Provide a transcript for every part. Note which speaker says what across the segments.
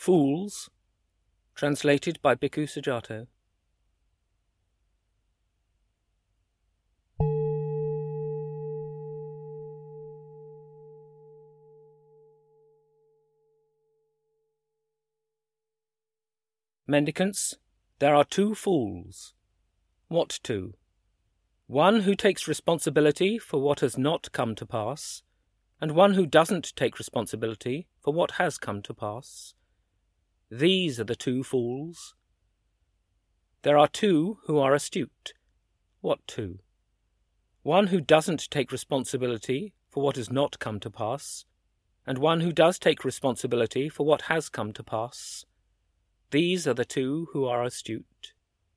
Speaker 1: Fools, translated by Bhikkhu Sujato. Mendicants, there are two fools. What two? One who takes responsibility for what has not come to pass, and one who doesn't take responsibility for what has come to pass. These are the two fools. There are two who are astute. What two? One who doesn't take responsibility for what has not come to pass, and one who does take responsibility for what has come to pass. These are the two who are astute.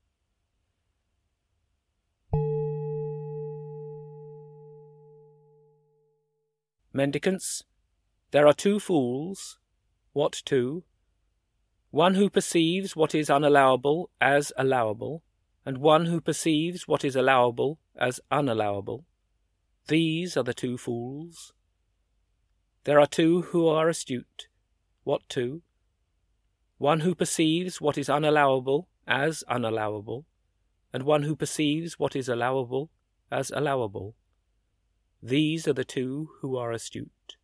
Speaker 1: Mendicants, there are two fools. What two? One who perceives what is unallowable as allowable, and one who perceives what is allowable as unallowable. These are the two fools. There are two who are astute. What two? One who perceives what is unallowable as unallowable, and one who perceives what is allowable as allowable. These are the two who are astute.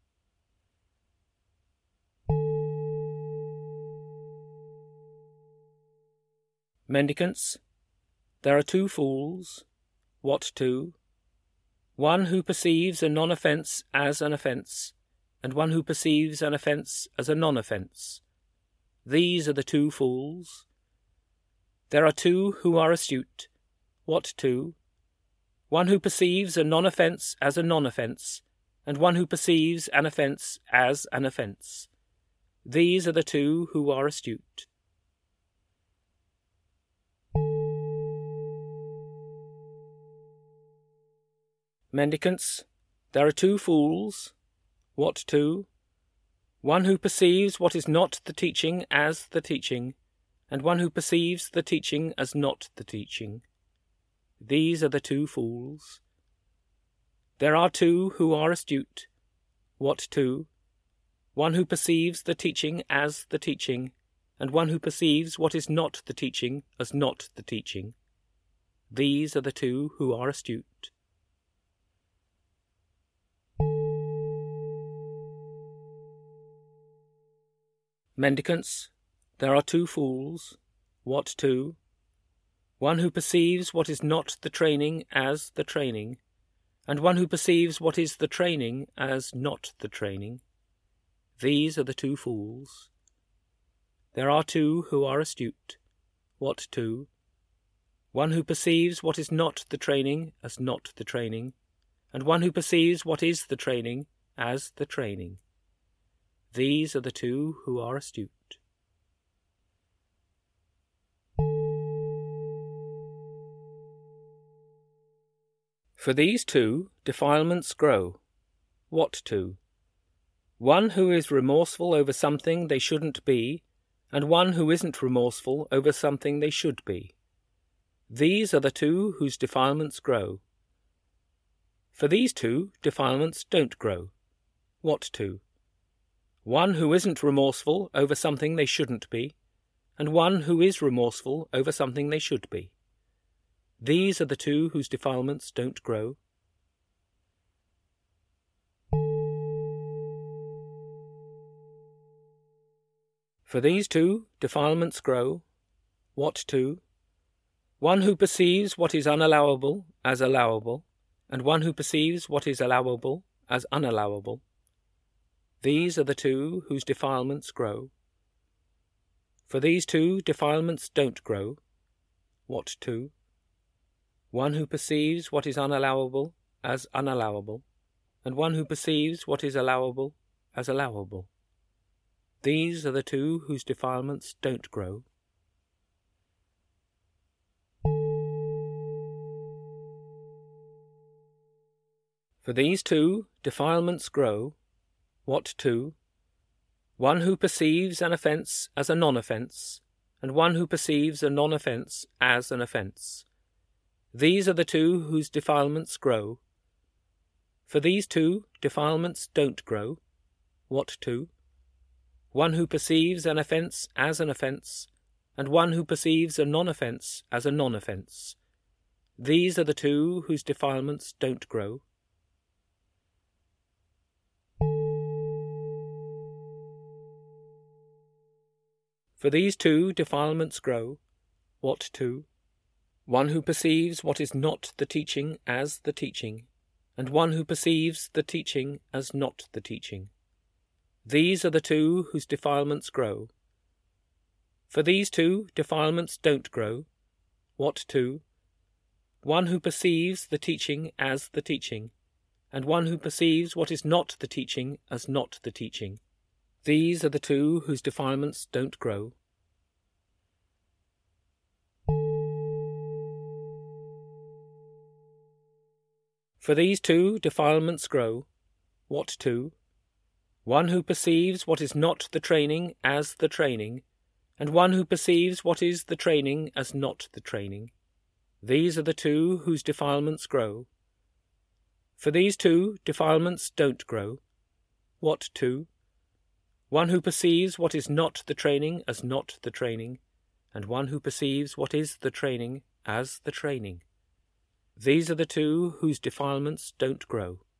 Speaker 1: Mendicants, there are two fools. What two? One who perceives a non-offence as an offence, and one who perceives an offence as a non-offence. These are the two fools. There are two who are astute. What two? One who perceives a non-offence as a non-offence, and one who perceives an offence as an offence. These are the two who are astute. Mendicants, there are two fools. What two? One who perceives what is not the teaching as the teaching, and one who perceives the teaching as not the teaching. These are the two fools. There are two who are astute. What two? One who perceives the teaching as the teaching, and one who perceives what is not the teaching as not the teaching. These are the two who are astute. Mendicants, there are two fools. What two? One who perceives what is not the training as the training, and one who perceives what is the training as not the training. These are the two fools. There are two who are astute. What two? One who perceives what is not the training as not the training, and one who perceives what is the training as the training. These are the two who are astute. For these two, defilements grow. What two? One who is remorseful over something they shouldn't be, and one who isn't remorseful over something they should be. These are the two whose defilements grow. For these two, defilements don't grow. What two? One who isn't remorseful over something they shouldn't be, and one who is remorseful over something they should be. These are the two whose defilements don't grow. For these two, defilements grow. What two? One who perceives what is unallowable as allowable, and one who perceives what is allowable as unallowable. These are the two whose defilements grow. For these two, defilements don't grow. What two? One who perceives what is unallowable as unallowable, and one who perceives what is allowable as allowable. These are the two whose defilements don't grow. For these two, defilements grow. What two? One who perceives an offence as a non-offence, and one who perceives a non-offence as an offence. These are the two whose defilements grow. For these two, defilements don't grow. What two? one who perceives an offence as an offence, and one who perceives a non-offence as a non-offence. These are the two whose defilements don't grow. For these two defilements grow. What two? One who perceives what is not the teaching as the teaching, and one who perceives the teaching as not the teaching. These are the two whose defilements grow. For these two defilements don't grow. What two? One who perceives the teaching as the teaching, and one who perceives what is not the teaching as not the teaching. These are the two whose defilements don't grow. For these two defilements grow. What two? One who perceives what is not the training as the training, and one who perceives what is the training as not the training. These are the two whose defilements grow. For these two defilements don't grow. What two? One who perceives what is not the training as not the training, and one who perceives what is the training as the training. These are the two whose defilements don't grow.